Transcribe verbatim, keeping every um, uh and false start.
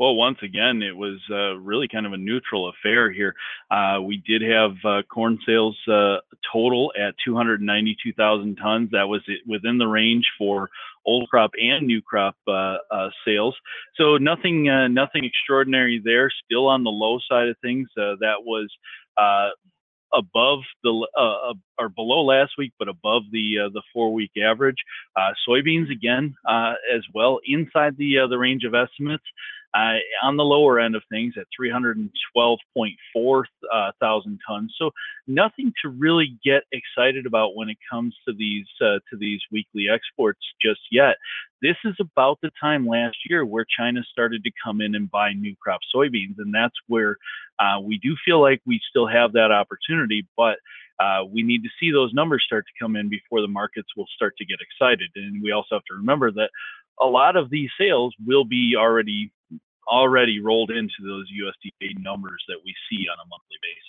Well, once again, it was uh, really kind of a neutral affair here. Uh, we did have uh, corn sales uh, total at two hundred ninety-two thousand tons. That was it, within the range for old crop and new crop uh, uh, sales. So nothing, uh, nothing extraordinary there. Still on the low side of things. Uh, that was uh, above the uh, uh, or below last week, but above the uh, the four week average. Uh, soybeans again uh, as well inside the uh, the range of estimates. Uh, on the lower end of things at three hundred twelve point four uh, thousand tons. So nothing to really get excited about when it comes to these uh, to these weekly exports just yet. This is about the time last year where China started to come in and buy new crop soybeans, and that's where uh, we do feel like we still have that opportunity, but uh, we need to see those numbers start to come in before the markets will start to get excited. And we also have to remember that a lot of these sales will be already already rolled into those U S D A numbers that we see on a monthly basis.